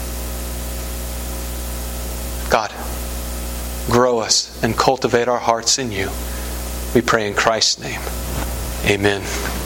God, grow us and cultivate our hearts in you. We pray in Christ's name. Amen.